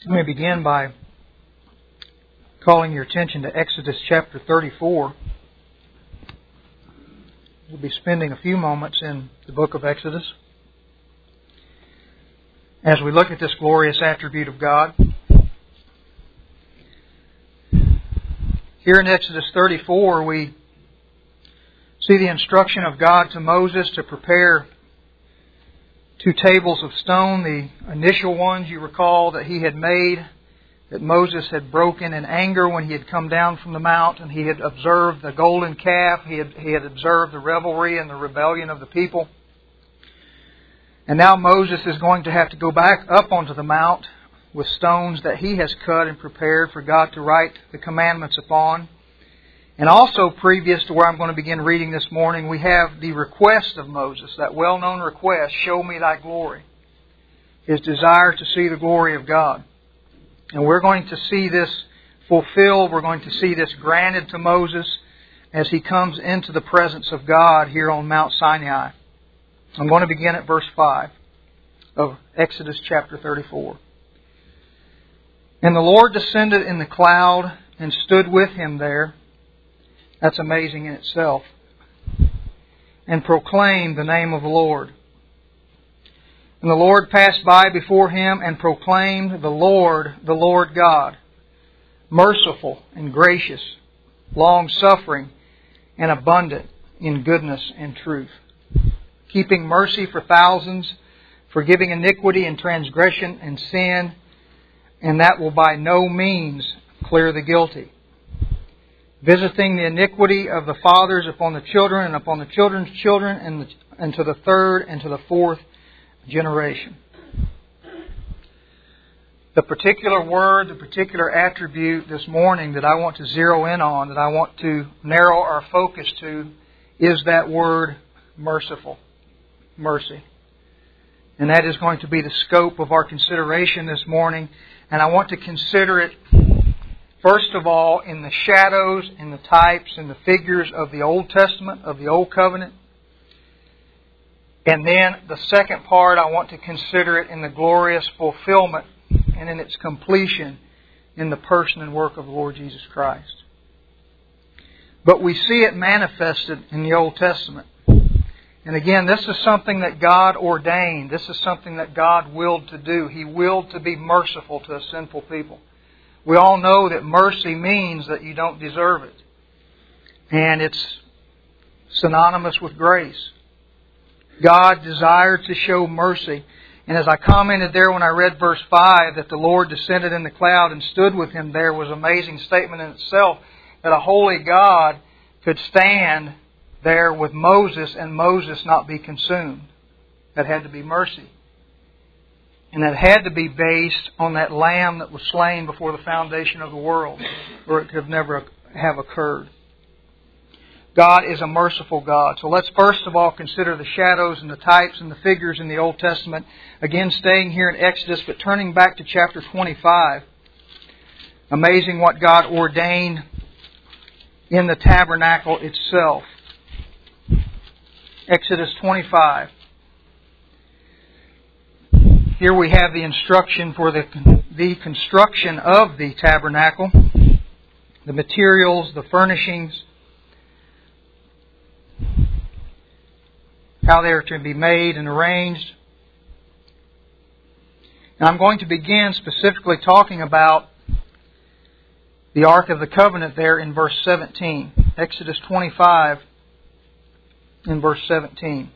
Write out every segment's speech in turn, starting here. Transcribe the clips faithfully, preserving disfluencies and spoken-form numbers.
Let me begin by calling your attention to Exodus chapter thirty-four. We'll be spending a few moments in the book of Exodus as we look at this glorious attribute of God. Here in Exodus thirty-four, we see the instruction of God to Moses to prepare two tables of stone, the initial ones you recall that he had made, that Moses had broken in anger when he had come down from the mount and he had observed the golden calf, he had, he had observed the revelry and the rebellion of the people. And now Moses is going to have to go back up onto the mount with stones that he has cut and prepared for God to write the commandments upon. And also previous to where I'm going to begin reading this morning, we have the request of Moses, that well-known request, show me thy glory. His desire to see the glory of God. And we're going to see this fulfilled, we're going to see this granted to Moses as he comes into the presence of God here on Mount Sinai. I'm going to begin at verse five of Exodus chapter thirty-four. And the Lord descended in the cloud and stood with him there. That's amazing in itself. And proclaimed the name of the Lord. And the Lord passed by before him and proclaimed, the Lord, the Lord God, merciful and gracious, long-suffering and abundant in goodness and truth, keeping mercy for thousands, forgiving iniquity and transgression and sin, and that will by no means clear the guilty, visiting the iniquity of the fathers upon the children and upon the children's children and, the, and to the third and to the fourth generation. The particular word, the particular attribute this morning that I want to zero in on, that I want to narrow our focus to, is that word merciful. Mercy. And that is going to be the scope of our consideration this morning. And I want to consider it, first of all, in the shadows, in the types, in the figures of the Old Testament, of the Old Covenant. And then the second part, I want to consider it in the glorious fulfillment and in its completion in the person and work of the Lord Jesus Christ. But we see it manifested in the Old Testament. And again, this is something that God ordained. This is something that God willed to do. He willed to be merciful to a sinful people. We all know that mercy means that you don't deserve it. And it's synonymous with grace. God desired to show mercy. And as I commented there when I read verse five, that the Lord descended in the cloud and stood with him there, was an amazing statement in itself, that a holy God could stand there with Moses and Moses not be consumed. That had to be mercy. And that had to be based on that lamb that was slain before the foundation of the world, or it could never have occurred. God is a merciful God. So let's first of all consider the shadows and the types and the figures in the Old Testament. Again, staying here in Exodus, but turning back to chapter twenty-five. Amazing what God ordained in the tabernacle itself. Exodus twenty-five. Here we have the instruction for the, the construction of the tabernacle, the materials, the furnishings, how they are to be made and arranged. And I'm going to begin specifically talking about the Ark of the Covenant there in verse seventeen. Exodus twenty-five in verse seventeen.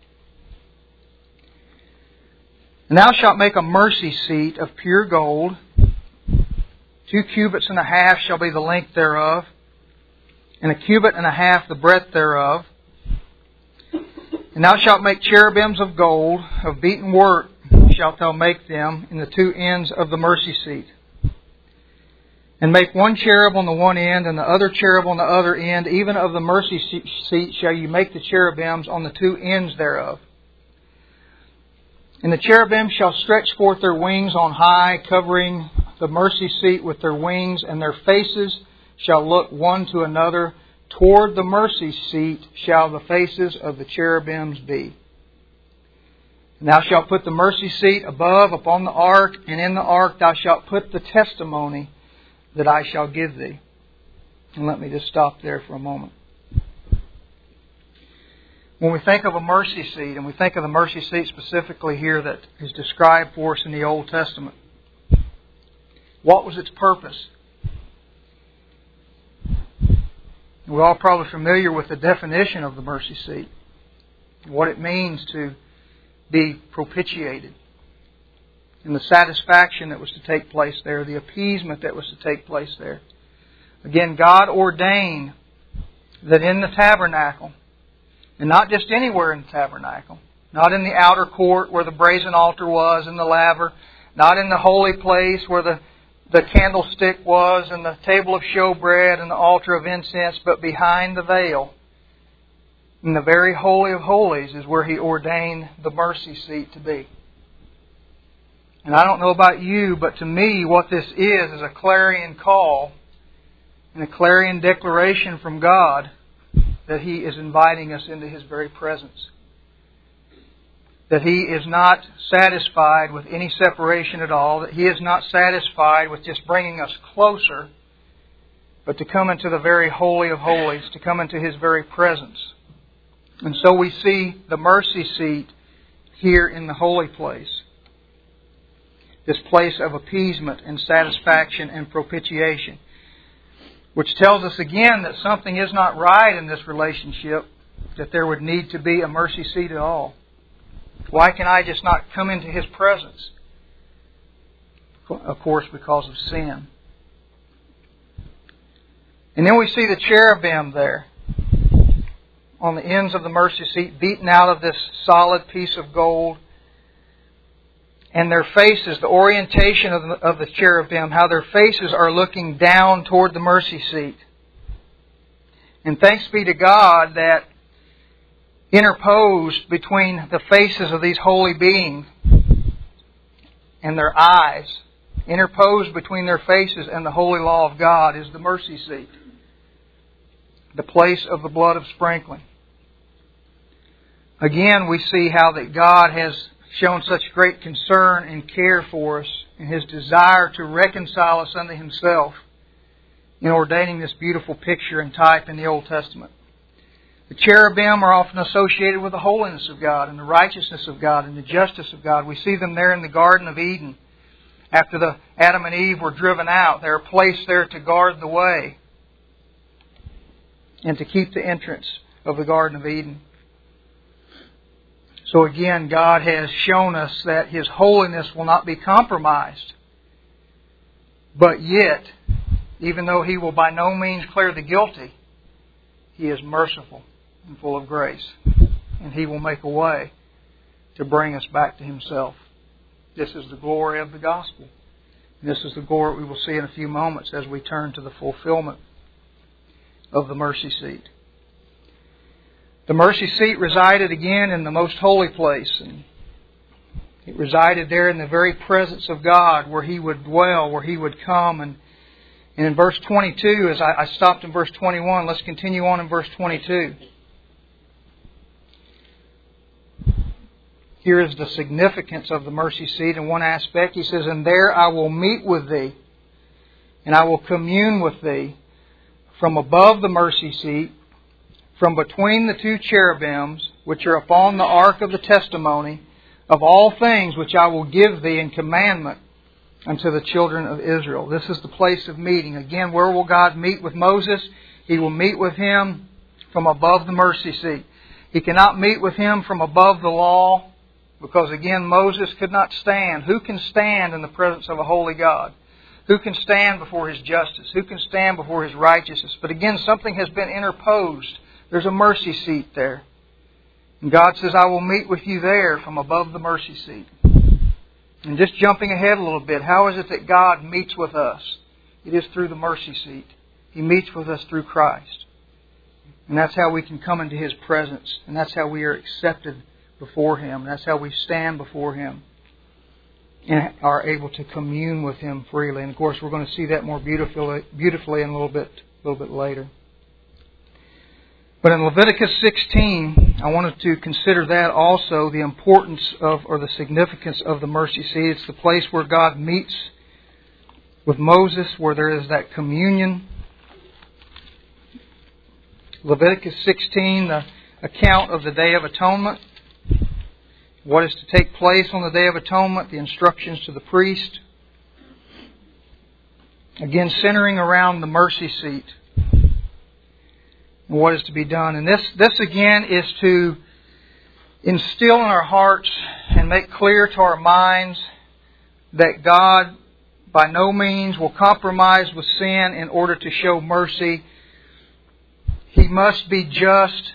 And thou shalt make a mercy seat of pure gold. Two cubits and a half shall be the length thereof, and a cubit and a half the breadth thereof. And thou shalt make cherubims of gold, of beaten work shalt thou make them in the two ends of the mercy seat. And make one cherub on the one end, and the other cherub on the other end. Even of the mercy seat shall you make the cherubims on the two ends thereof. And the cherubim shall stretch forth their wings on high, covering the mercy seat with their wings, and their faces shall look one to another. Toward the mercy seat shall the faces of the cherubims be. And thou shalt put the mercy seat above upon the ark, and in the ark thou shalt put the testimony that I shall give thee. And let me just stop there for a moment. When we think of a mercy seat, and we think of the mercy seat specifically here that is described for us in the Old Testament, what was its purpose? We're all probably familiar with the definition of the mercy seat, what it means to be propitiated, and the satisfaction that was to take place there, the appeasement that was to take place there. Again, God ordained that in the tabernacle, and not just anywhere in the tabernacle, not in the outer court where the brazen altar was and the laver, not in the holy place where the, the candlestick was and the table of showbread and the altar of incense, but behind the veil, in the very Holy of Holies, is where He ordained the mercy seat to be. And I don't know about you, but to me what this is is a clarion call and a clarion declaration from God that He is inviting us into His very presence. That He is not satisfied with any separation at all. That He is not satisfied with just bringing us closer, but to come into the very Holy of Holies, to come into His very presence. And so we see the mercy seat here in the holy place. This place of appeasement and satisfaction and propitiation. Which tells us again that something is not right in this relationship, that there would need to be a mercy seat at all. Why can I just not come into His presence? Of course, because of sin. And then we see the cherubim there on the ends of the mercy seat, beaten out of this solid piece of gold. And their faces, the orientation of the, of the cherubim, how their faces are looking down toward the mercy seat. And thanks be to God that interposed between the faces of these holy beings and their eyes, interposed between their faces and the holy law of God, is the mercy seat, the place of the blood of sprinkling. Again, we see how that God has shown such great concern and care for us in His desire to reconcile us unto Himself in ordaining this beautiful picture and type in the Old Testament. The cherubim are often associated with the holiness of God and the righteousness of God and the justice of God. We see them there in the Garden of Eden. After the Adam and Eve were driven out, they are placed there to guard the way and to keep the entrance of the Garden of Eden. So again, God has shown us that His holiness will not be compromised. But yet, even though He will by no means clear the guilty, He is merciful and full of grace. And He will make a way to bring us back to Himself. This is the glory of the gospel. And this is the glory we will see in a few moments as we turn to the fulfillment of the mercy seat. The mercy seat resided again in the most holy place. And it resided there in the very presence of God, where He would dwell, where He would come. And, and in verse twenty-two, as I, I stopped in verse twenty-one, let's continue on in verse twenty-two. Here is the significance of the mercy seat in one aspect. He says, "And there I will meet with thee, and I will commune with thee from above the mercy seat, from between the two cherubims, which are upon the ark of the testimony, of all things which I will give thee in commandment unto the children of Israel." This is the place of meeting. Again, where will God meet with Moses? He will meet with him from above the mercy seat. He cannot meet with him from above the law, because again, Moses could not stand. Who can stand in the presence of a holy God? Who can stand before His justice? Who can stand before His righteousness? But again, something has been interposed. There's a mercy seat there. And God says, "I will meet with you there from above the mercy seat." And just jumping ahead a little bit, how is it that God meets with us? It is through the mercy seat. He meets with us through Christ. And that's how we can come into His presence. And that's how we are accepted before Him. That's how we stand before Him and are able to commune with Him freely. And of course, we're going to see that more beautifully, beautifully in a little bit, a little bit later. But in Leviticus sixteen, I wanted to consider that also, the importance of, or the significance of the mercy seat. It's the place where God meets with Moses, where there is that communion. Leviticus sixteen, the account of the Day of Atonement. What is to take place on the Day of Atonement, the instructions to the priest. Again, centering around the mercy seat and what is to be done. And this, this again is to instill in our hearts and make clear to our minds that God by no means will compromise with sin in order to show mercy. He must be just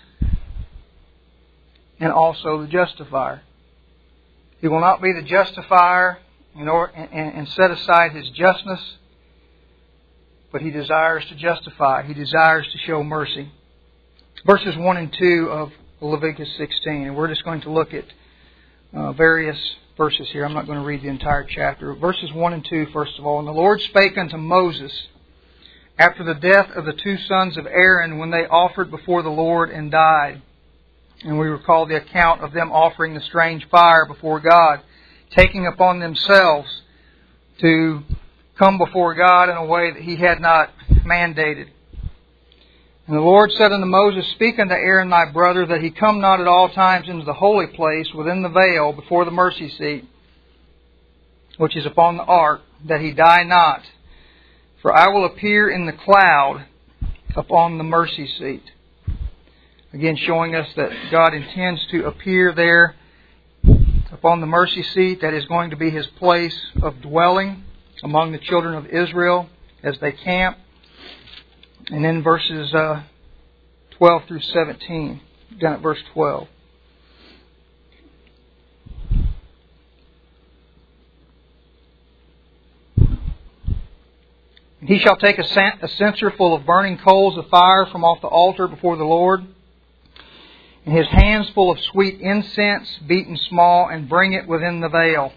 and also the justifier. He will not be the justifier and, and set aside His justness, but He desires to justify. He desires to show mercy. Verses one and two of Leviticus sixteen. And we're just going to look at uh, various verses here. I'm not going to read the entire chapter. Verses one and two, first of all. And the Lord spake unto Moses after the death of the two sons of Aaron, when they offered before the Lord and died. And we recall the account of them offering the strange fire before God, taking upon themselves to come before God in a way that He had not mandated. And the Lord said unto Moses, Speak unto Aaron thy brother, that he come not at all times into the holy place within the veil before the mercy seat, which is upon the ark, that he die not. For I will appear in the cloud upon the mercy seat. Again, showing us that God intends to appear there upon the mercy seat. That is going to be His place of dwelling among the children of Israel as they camp. And then verses uh, twelve through seventeen. Down at verse twelve. And he shall take a censer full of burning coals of fire from off the altar before the Lord, and his hands full of sweet incense, beaten small, and bring it within the veil.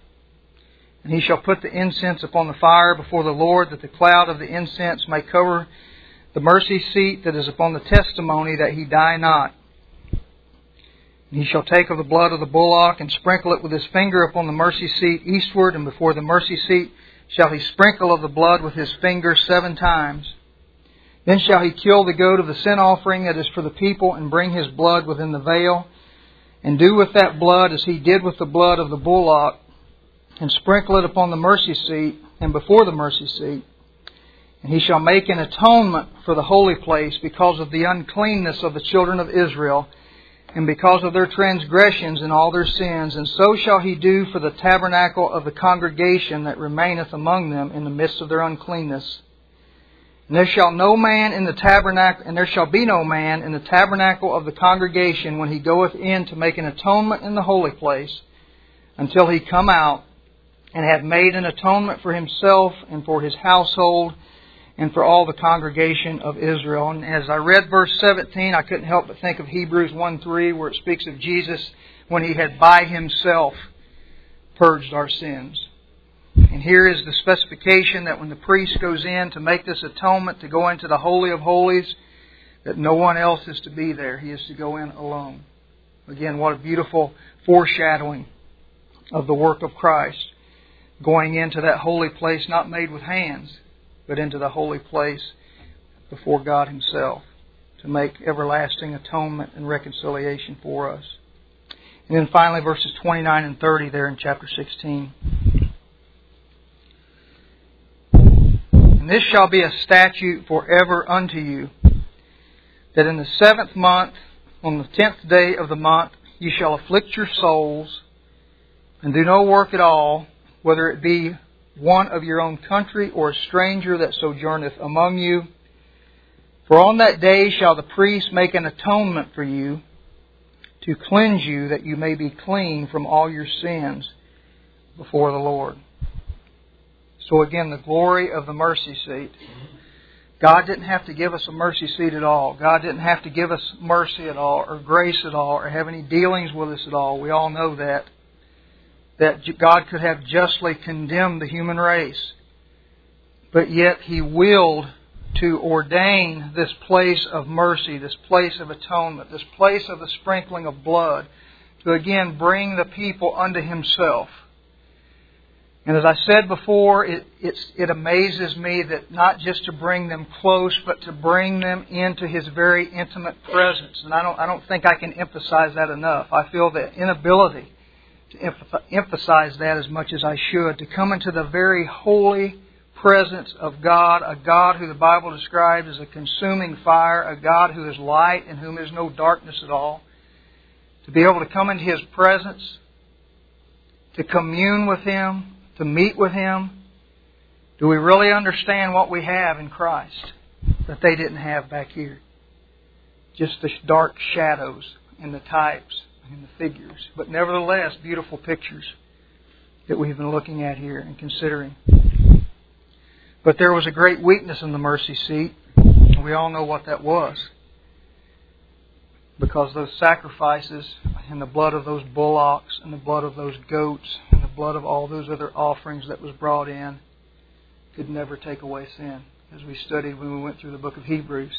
And he shall put the incense upon the fire before the Lord, that the cloud of the incense may cover the mercy seat that is upon the testimony, that he die not. And he shall take of the blood of the bullock, and sprinkle it with his finger upon the mercy seat eastward, and before the mercy seat shall he sprinkle of the blood with his finger seven times. Then shall he kill the goat of the sin offering that is for the people, and bring his blood within the veil, and do with that blood as he did with the blood of the bullock, and sprinkle it upon the mercy seat and before the mercy seat. And he shall make an atonement for the holy place because of the uncleanness of the children of Israel, and because of their transgressions and all their sins. And so shall he do for the tabernacle of the congregation that remaineth among them in the midst of their uncleanness. And there shall no man in the tabernacle, and there shall be no man in the tabernacle of the congregation when he goeth in to make an atonement in the holy place, until he come out and have made an atonement for himself and for his household and for all the congregation of Israel. And as I read verse seventeen, I couldn't help but think of Hebrews one three, where it speaks of Jesus when He had by Himself purged our sins. And here is the specification that when the priest goes in to make this atonement, to go into the Holy of Holies, that no one else is to be there. He is to go in alone. Again, what a beautiful foreshadowing of the work of Christ. Going into that holy place not made with hands, but into the holy place before God Himself to make everlasting atonement and reconciliation for us. And then finally verses twenty-nine and thirty there in chapter sixteen. And this shall be a statute forever unto you, that in the seventh month, on the tenth day of the month, ye shall afflict your souls, and do no work at all, whether it be one of your own country or a stranger that sojourneth among you. For on that day shall the priest make an atonement for you, to cleanse you, that you may be clean from all your sins before the Lord. So again, the glory of the mercy seat. God didn't have to give us a mercy seat at all. God didn't have to give us mercy at all, or grace at all, or have any dealings with us at all. We all know that. That God could have justly condemned the human race. But yet He willed to ordain this place of mercy, this place of atonement, this place of the sprinkling of blood, to again bring the people unto Himself. And as I said before, it, it's, it amazes me that not just to bring them close, but to bring them into His very intimate presence. And I don't, I don't think I can emphasize that enough. I feel the inability to emphasize that as much as I should, to come into the very holy presence of God, a God who the Bible describes as a consuming fire, a God who is light in whom is no darkness at all. To be able to come into His presence, to commune with Him, to meet with Him. Do we really understand what we have in Christ that they didn't have back here? Just the dark shadows and the types and the figures. But nevertheless, beautiful pictures that we've been looking at here and considering. But there was a great weakness in the mercy seat. We all know what that was. Because those sacrifices and the blood of those bullocks and the blood of those goats and the blood of all those other offerings that was brought in could never take away sin, as we studied when we went through the book of Hebrews.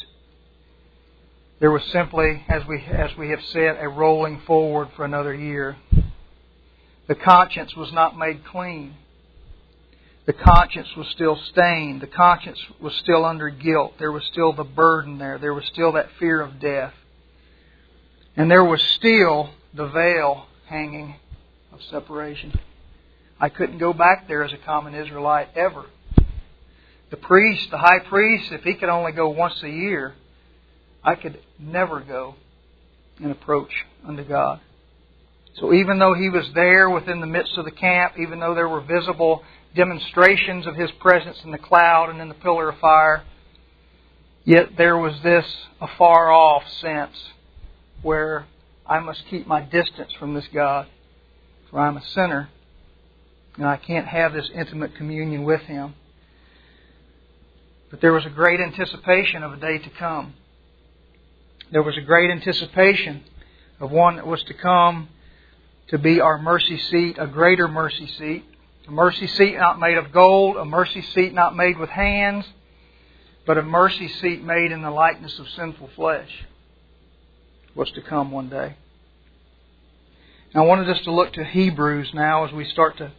There was simply, as we as we have said, a rolling forward for another year. The conscience was not made clean. The conscience was still stained. The conscience was still under guilt. There was still the burden there. There was still that fear of death. And there was still the veil hanging of separation. I couldn't go back there as a common Israelite ever. The priest, the high priest, if he could only go once a year, I could never go and approach unto God. So even though He was there within the midst of the camp, even though there were visible demonstrations of His presence in the cloud and in the pillar of fire, yet there was this afar off sense where I must keep my distance from this God, for I'm a sinner and I can't have this intimate communion with Him. But there was a great anticipation of a day to come. There was a great anticipation of one that was to come to be our mercy seat, a greater mercy seat. A mercy seat not made of gold, a mercy seat not made with hands, but a mercy seat made in the likeness of sinful flesh was to come one day. Now I wanted us to look to Hebrews now as we start to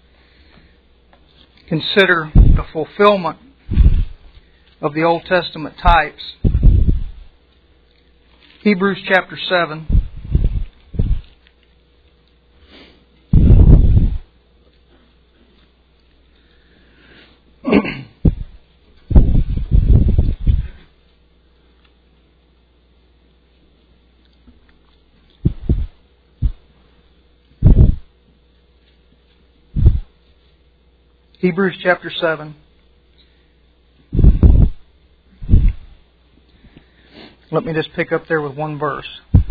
consider the fulfillment of the Old Testament types. Hebrews chapter seven. Hebrews chapter seven. Let me just pick up there with one verse.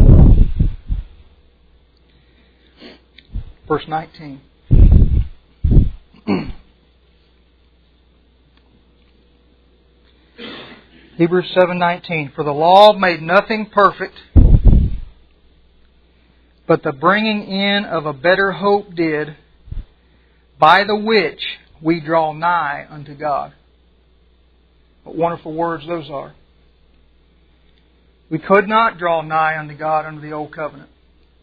Verse nineteen. Hebrews seven nineteen. For the law made nothing perfect, but the bringing in of a better hope did, by the which we draw nigh unto God. What wonderful words those are. We could not draw nigh unto God under the old covenant.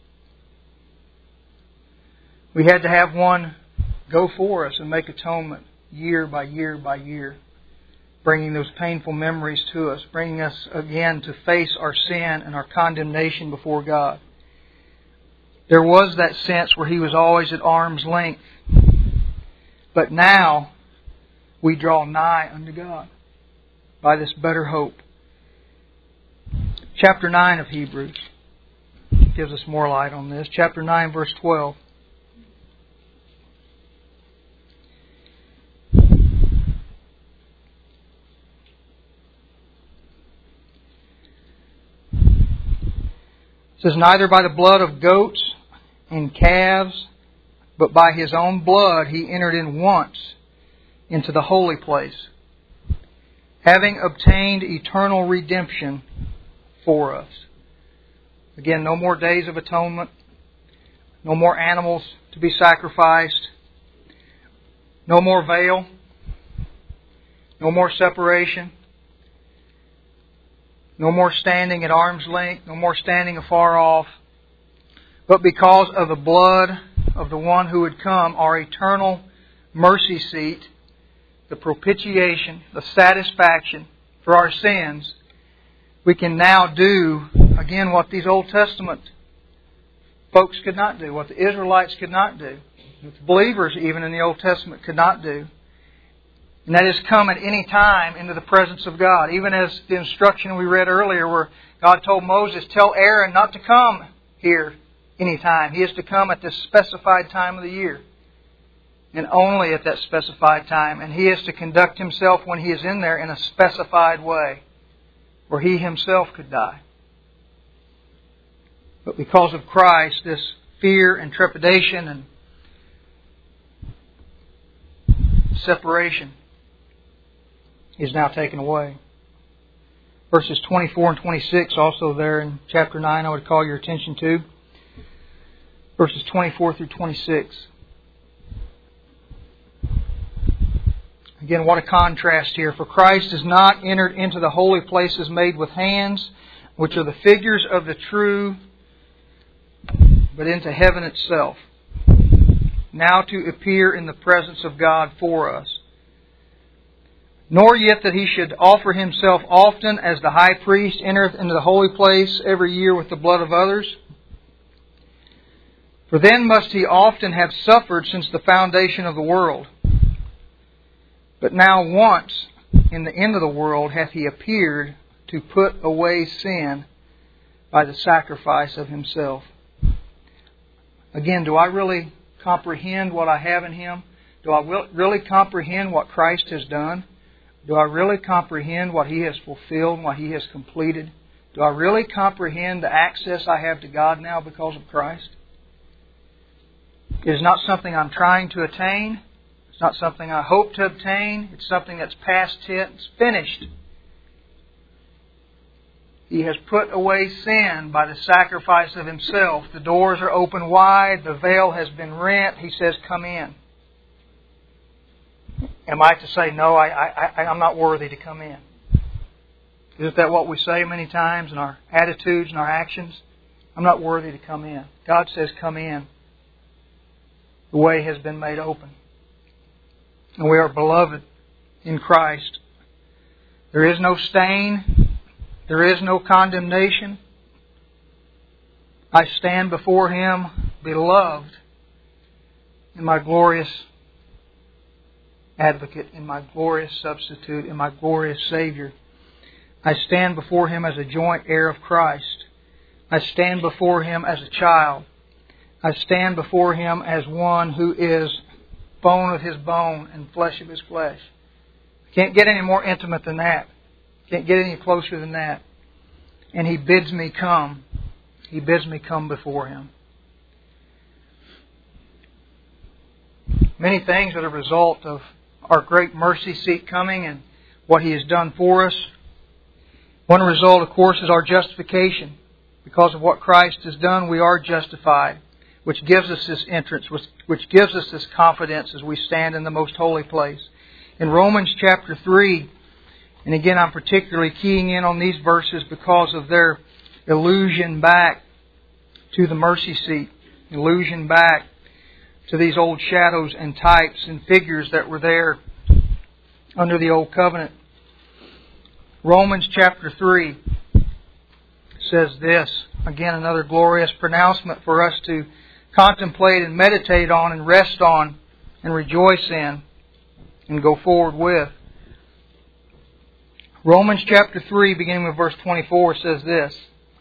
We had to have one go for us and make atonement year by year by year, bringing those painful memories to us, bringing us again to face our sin and our condemnation before God. There was that sense where He was always at arm's length. But now we draw nigh unto God by this better hope. Chapter nine of Hebrews gives us more light on this. Chapter nine, verse twelve. It says, neither by the blood of goats and calves, but by His own blood He entered in once into the holy place, having obtained eternal redemption for us. Again, no more days of atonement, no more animals to be sacrificed, no more veil, no more separation. No more standing at arm's length, no more standing afar off, but because of the blood of the one who would come, our eternal mercy seat, the propitiation, the satisfaction for our sins, we can now do, again, what these Old Testament folks could not do, what the Israelites could not do, what the believers even in the Old Testament could not do. And that is come at any time into the presence of God. Even as the instruction we read earlier where God told Moses, tell Aaron not to come here any time. He is to come at this specified time of the year. And only at that specified time. And he is to conduct himself when he is in there in a specified way, where he himself could die. But because of Christ, this fear and trepidation and separation is now taken away. Verses twenty-four and twenty-six, also there in chapter nine, I would call your attention to. Verses twenty-four through twenty-six. Again, what a contrast here. For Christ is not entered into the holy places made with hands, which are the figures of the true, but into heaven itself, now to appear in the presence of God for us. Nor yet that he should offer himself often, as the high priest entereth into the holy place every year with the blood of others. For then must he often have suffered since the foundation of the world. But now once, in the end of the world, hath he appeared to put away sin by the sacrifice of himself. Again, do I really comprehend what I have in Him? Do I really comprehend what Christ has done? Do I really comprehend what He has fulfilled and what He has completed? Do I really comprehend the access I have to God now because of Christ? It is not something I'm trying to attain. It's not something I hope to obtain. It's something that's past tense, finished. He has put away sin by the sacrifice of Himself. The doors are open wide. The veil has been rent. He says, come in. Am I to say, no, I, I, I'm not worthy to come in? Isn't that what we say many times in our attitudes and our actions? I'm not worthy to come in. God says, come in. The way has been made open. And we are beloved in Christ. There is no stain. There is no condemnation. I stand before Him, beloved, in my glorious Advocate, in my glorious Substitute, in my glorious Savior. I stand before Him as a joint heir of Christ. I stand before Him as a child. I stand before Him as one who is bone of His bone and flesh of His flesh. Can't get any more intimate than that. Can't get any closer than that. And He bids me come. He bids me come before Him. Many things are the result of our great mercy seat coming and what He has done for us. One result, of course, is our justification. Because of what Christ has done, we are justified, which gives us this entrance, which, which gives us this confidence as we stand in the most holy place. In Romans chapter three, and again I'm particularly keying in on these verses because of their allusion back to the mercy seat, allusion back to these old shadows and types and figures that were there under the Old Covenant. Romans chapter three says this. Again, another glorious pronouncement for us to contemplate and meditate on and rest on and rejoice in and go forward with. Romans chapter three, beginning with verse twenty-four, says this.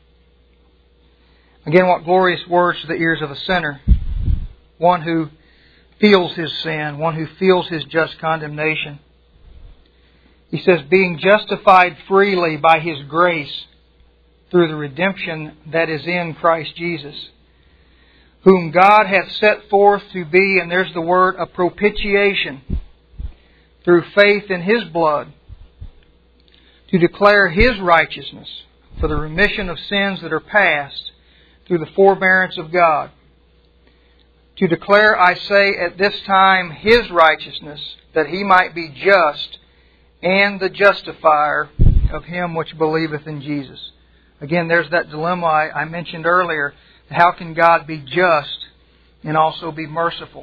Again, what glorious words to the ears of a sinner. One who feels his sin, one who feels his just condemnation. He says, being justified freely by His grace through the redemption that is in Christ Jesus, whom God hath set forth to be, and there's the word, a propitiation, through faith in His blood, to declare His righteousness for the remission of sins that are past through the forbearance of God. To declare, I say, at this time His righteousness, that He might be just and the justifier of him which believeth in Jesus. Again, there's that dilemma I, I mentioned earlier. How can God be just and also be merciful?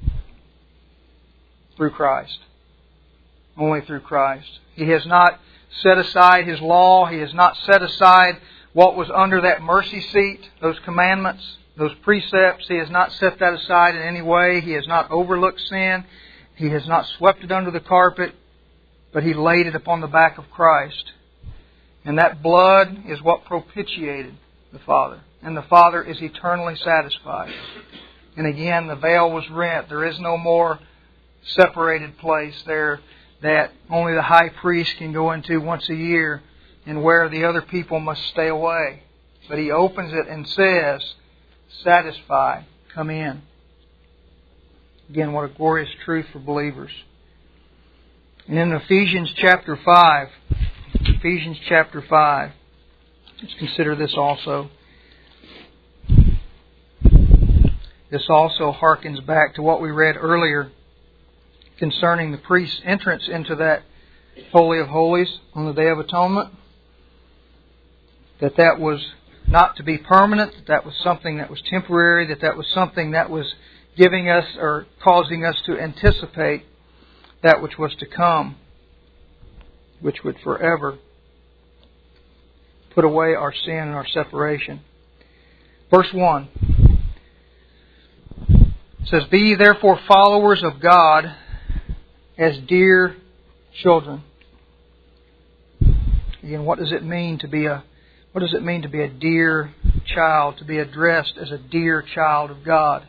Through Christ. Only through Christ. He has not set aside His law. He has not set aside what was under that mercy seat, those commandments, those precepts. He has not set that aside in any way. He has not overlooked sin. He has not swept it under the carpet, but He laid it upon the back of Christ. And that blood is what propitiated the Father. And the Father is eternally satisfied. And again, the veil was rent. There is no more separated place there that only the high priest can go into once a year and where the other people must stay away. But He opens it and says, satisfy, come in. Again, what a glorious truth for believers. And in Ephesians chapter five, Ephesians chapter five, let's consider this also. This also harkens back to what we read earlier concerning the priest's entrance into that Holy of Holies on the Day of Atonement. That that was not to be permanent, that that was something that was temporary, that that was something that was giving us or causing us to anticipate that which was to come, which would forever put away our sin and our separation. Verse one says, Be ye therefore followers of God as dear children. Again, what does it mean to be a what does it mean to be a dear child, to be addressed as a dear child of God?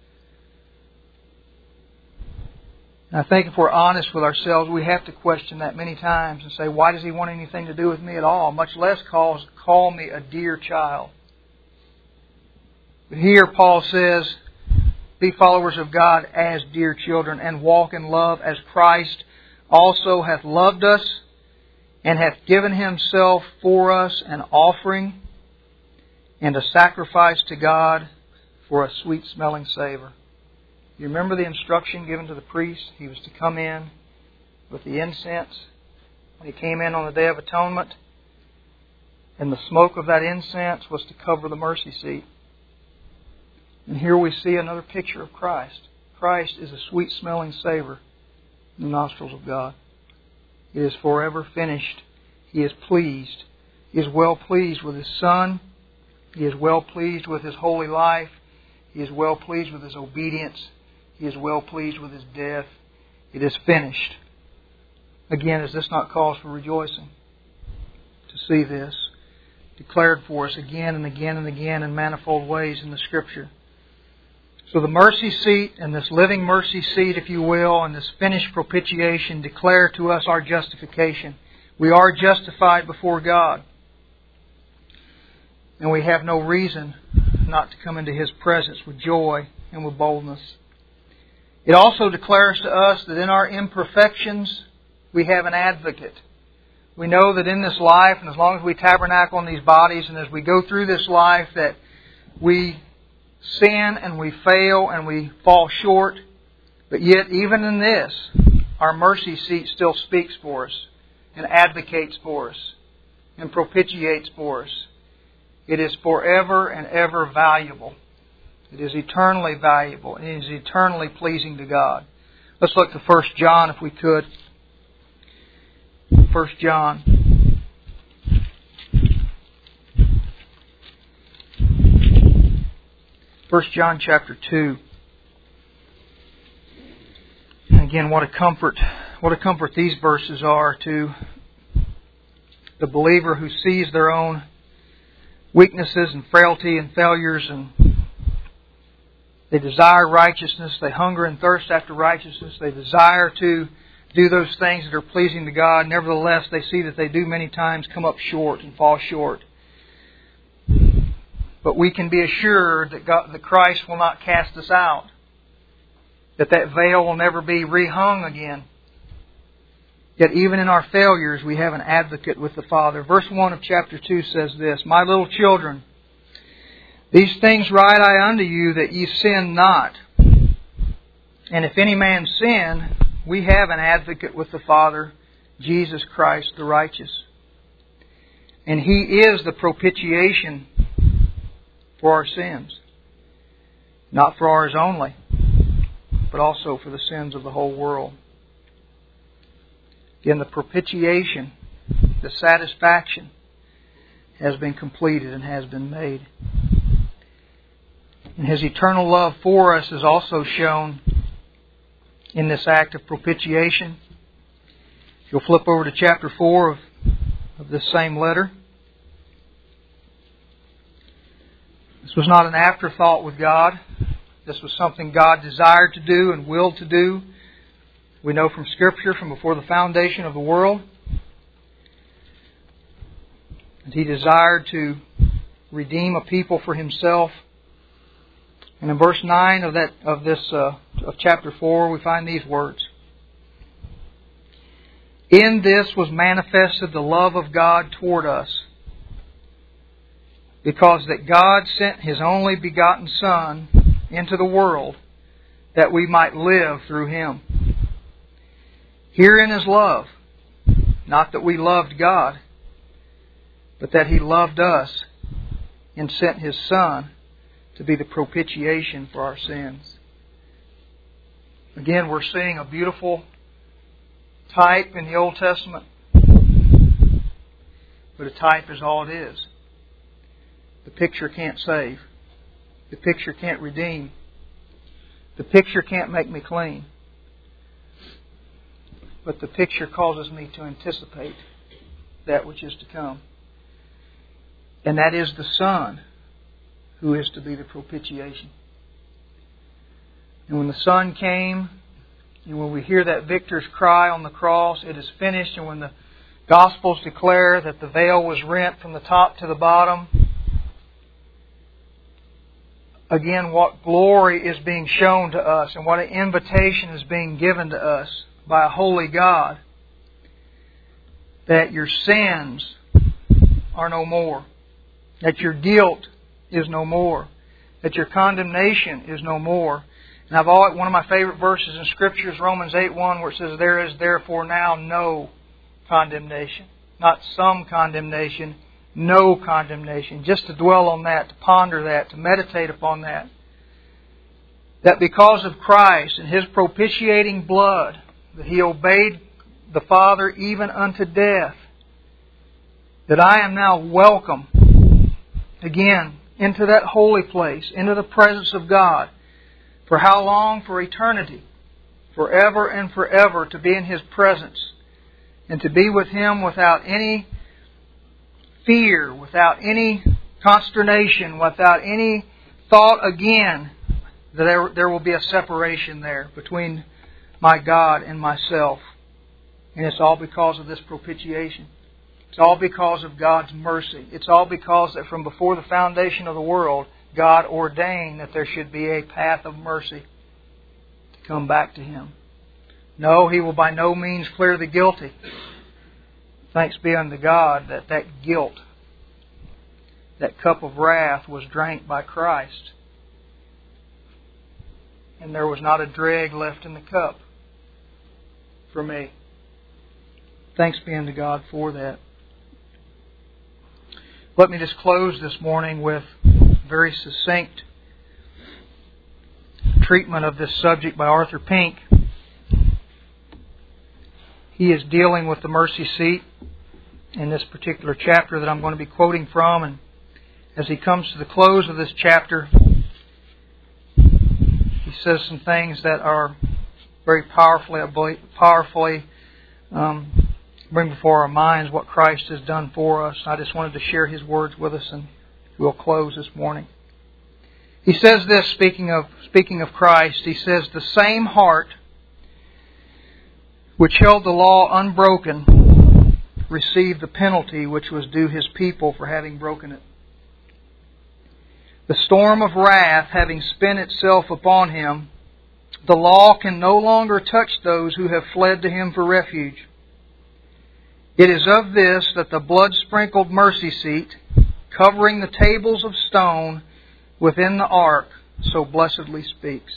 And I think if we're honest with ourselves, we have to question that many times and say, why does He want anything to do with me at all? Much less call, call me a dear child. But here Paul says, Be followers of God as dear children, and walk in love as Christ also hath loved us, and hath given Himself for us an offering and a sacrifice to God for a sweet-smelling savor. You remember the instruction given to the priest? He was to come in with the incense when he came in on the Day of Atonement, and the smoke of that incense was to cover the mercy seat. And here we see another picture of Christ. Christ is a sweet-smelling savor in the nostrils of God. It is forever finished. He is pleased. He is well pleased with His Son. He is well pleased with His holy life. He is well pleased with His obedience. He is well pleased with His death. It is finished. Again, is this not cause for rejoicing? To see this declared for us again and again and again in manifold ways in the Scripture. So the mercy seat and this living mercy seat, if you will, and this finished propitiation declare to us our justification. We are justified before God. And we have no reason not to come into His presence with joy and with boldness. It also declares to us that in our imperfections, we have an advocate. We know that in this life, and as long as we tabernacle in these bodies, and as we go through this life, that we sin and we fail and we fall short. But yet, even in this, our mercy seat still speaks for us and advocates for us and propitiates for us. It is forever and ever valuable. It is eternally valuable. It is eternally pleasing to God. Let's look to First John if we could. First John. First John chapter two. And again, what a comfort, what a comfort these verses are to the believer who sees their own weaknesses and frailty and failures, and they desire righteousness. They hunger and thirst after righteousness. They desire to do those things that are pleasing to God. Nevertheless, they see that they do many times come up short and fall short. But we can be assured that God, that Christ will not cast us out. That that veil will never be rehung again. Yet even in our failures, we have an advocate with the Father. Verse one of chapter two says this, My little children, these things write I unto you, that ye sin not. And if any man sin, we have an advocate with the Father, Jesus Christ the righteous. And He is the propitiation for our sins. Not for ours only, but also for the sins of the whole world. Again, the propitiation, the satisfaction, has been completed and has been made. And His eternal love for us is also shown in this act of propitiation. If you'll flip over to chapter four of, of this same letter. This was not an afterthought with God. This was something God desired to do and willed to do. We know from Scripture, from before the foundation of the world, that He desired to redeem a people for Himself. And in verse nine of that of this uh, of chapter four, we find these words: "In this was manifested the love of God toward us, because that God sent His only begotten Son into the world, that we might live through Him. Herein is love, not that we loved God, but that He loved us and sent His Son to be the propitiation for our sins." Again, we're seeing a beautiful type in the Old Testament, but a type is all it is. The picture can't save. The picture can't redeem. The picture can't make me clean. But the picture causes me to anticipate that which is to come. And that is the Son who is to be the propitiation. And when the Son came, and when we hear that victor's cry on the cross, "It is finished," and when the Gospels declare that the veil was rent from the top to the bottom, again, what glory is being shown to us and what an invitation is being given to us by a holy God, that your sins are no more, that your guilt is no more, that your condemnation is no more. And I've always, one of my favorite verses in Scripture is Romans eight one, where it says, "There is therefore now no condemnation." Not some condemnation, no condemnation. Just to dwell on that, to ponder that, to meditate upon that. That because of Christ and His propitiating blood, that He obeyed the Father even unto death, that I am now welcome again into that holy place, into the presence of God. For how long? For eternity. Forever and forever, to be in His presence and to be with Him without any fear, without any consternation, without any thought again that there, there will be a separation there between my God and myself. And it's all because of this propitiation. It's all because of God's mercy. It's all because that from before the foundation of the world, God ordained that there should be a path of mercy to come back to Him. No, He will by no means clear the guilty. Thanks be unto God that that guilt, that cup of wrath, was drank by Christ. And there was not a dreg left in the cup for me. Thanks be unto God for that. Let me just close this morning with very succinct treatment of this subject by Arthur Pink. He is dealing with the mercy seat in this particular chapter that I'm going to be quoting from. And as he comes to the close of this chapter, he says some things that are very powerfully, powerfully um, bring before our minds what Christ has done for us. I just wanted to share his words with us, and we'll close this morning. He says this, speaking of speaking of Christ, he says, "The same heart which held the law unbroken received the penalty which was due His people for having broken it. The storm of wrath having spent itself upon Him, the law can no longer touch those who have fled to Him for refuge. It is of this that the blood-sprinkled mercy seat, covering the tables of stone within the ark, so blessedly speaks."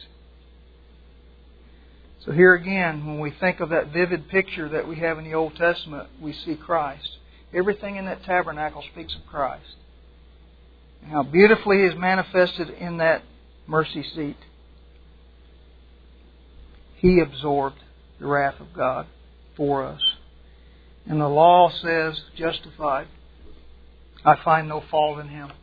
So here again, when we think of that vivid picture that we have in the Old Testament, we see Christ. Everything in that tabernacle speaks of Christ. And how beautifully He is manifested in that mercy seat. He absorbed the wrath of God for us. And the law says, justified, I find no fault in Him.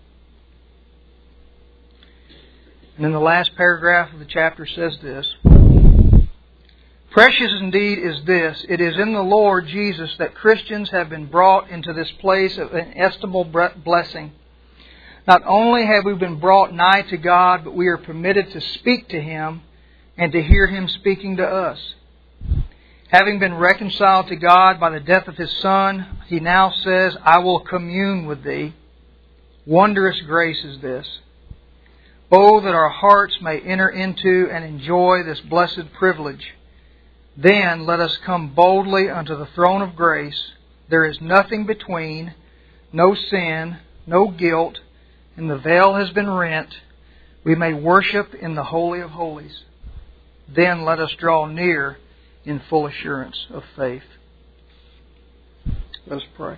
And then the last paragraph of the chapter says this. Precious indeed is this. It is in the Lord Jesus that Christians have been brought into this place of inestimable blessing. Not only have we been brought nigh to God, but we are permitted to speak to Him and to hear Him speaking to us. Having been reconciled to God by the death of His Son, He now says, I will commune with thee. Wondrous grace is this. Oh, that our hearts may enter into and enjoy this blessed privilege. Then let us come boldly unto the throne of grace. There is nothing between, no sin, no guilt, and the veil has been rent. We may worship in the Holy of Holies. Then let us draw near in full assurance of faith. Let us pray.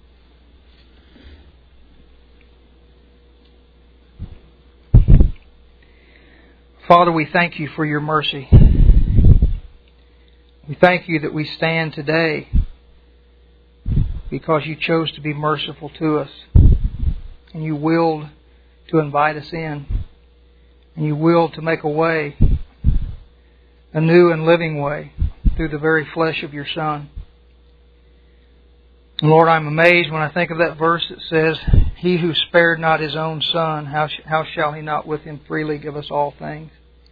Father, we thank You for Your mercy. We thank You that we stand today because You chose to be merciful to us. And You willed to invite us in. And You willed to make a way, a new and living way, through the very flesh of Your Son. And Lord, I'm amazed when I think of that verse that says, He who spared not His own Son, how, sh- how shall He not with Him freely give us all things?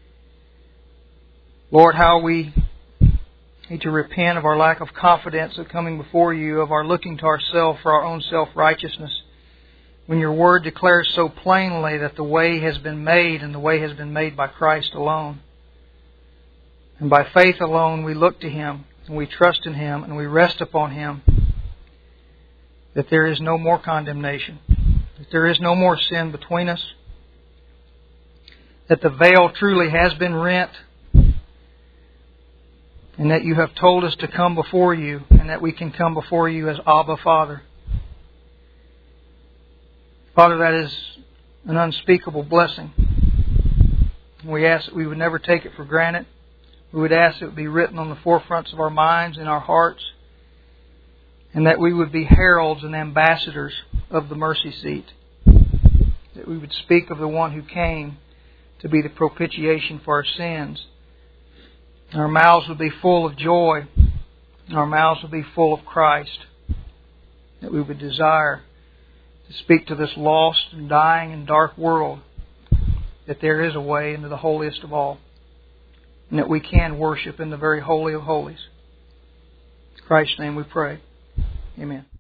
Lord, how we need to repent of our lack of confidence of coming before You, of our looking to ourselves for our own self-righteousness, when Your Word declares so plainly that the way has been made, and the way has been made by Christ alone. And by faith alone we look to Him, and we trust in Him, and we rest upon Him, that there is no more condemnation, that there is no more sin between us, that the veil truly has been rent, and that You have told us to come before You, and that we can come before You as Abba, Father. Father, that is an unspeakable blessing. We ask that we would never take it for granted. We would ask that it would be written on the forefronts of our minds and our hearts, and that we would be heralds and ambassadors of the mercy seat. That we would speak of the One who came to be the propitiation for our sins. And our mouths would be full of joy. And our mouths would be full of Christ. That we would desire to speak to this lost and dying and dark world that there is a way into the holiest of all. And that we can worship in the very holy of holies. In Christ's name we pray. Amen.